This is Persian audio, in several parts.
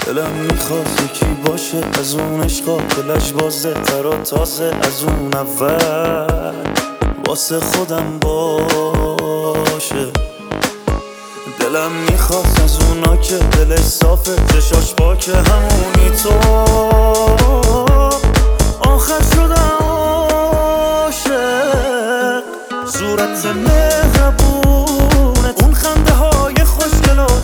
دلم میخواد یکی باشه از اون عشقا که لجبازه تر و تازه از اون اول واسه خودم باشه. دلم میخواد از اونا که دلش صافه چشاش پاکه همونی تو آخر شدم عاشق. صورت مهربونت اون خنده های خوشگل و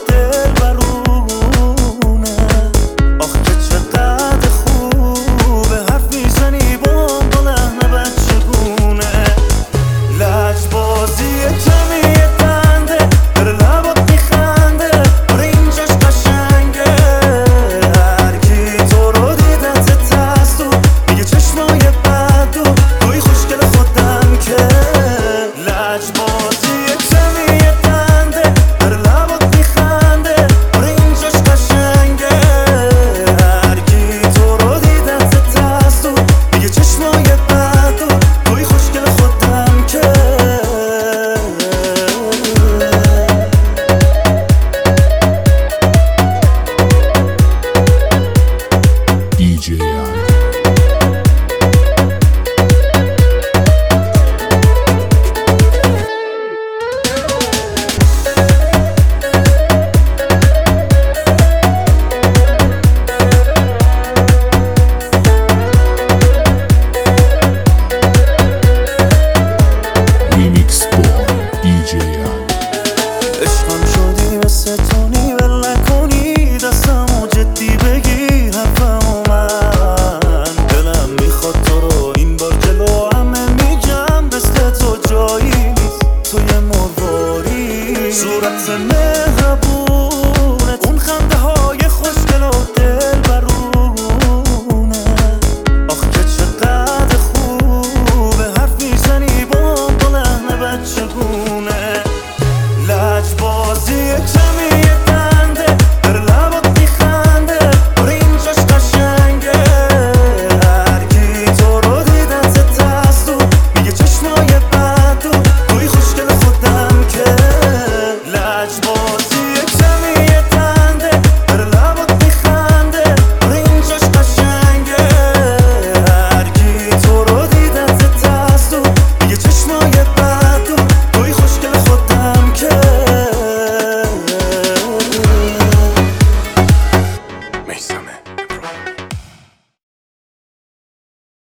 دلبرونه آخ که چقدر خوبه حرف میزنی با لحن بچگونه. لجبازی کمی بنده بره لبات میخنده آره اینجاش قشنگه هر کی تو رو دیدت تستو میگه چشمای بد و توی خوشگل خودم که لجبازی کمی بنده بره لبات میخنده آره اینجاش قشنگه هر کی تو رو دیدت تستو میگه چشمای بد و توی خوشگل خودم که DJ Remix Boy DJ عشقم شدی مثل تونی ول نکنی دستمو جدی بگی حرفمو من دلم میخواد تو رو این بار جلو همه میگم مثل تو جایی نیست تو یه مرواری. صورت مهربونت اون خنده های خوشگل و دلبرونه آخ که چقدر خوبه حرف میزنی با لحن بچگونه. لجبازی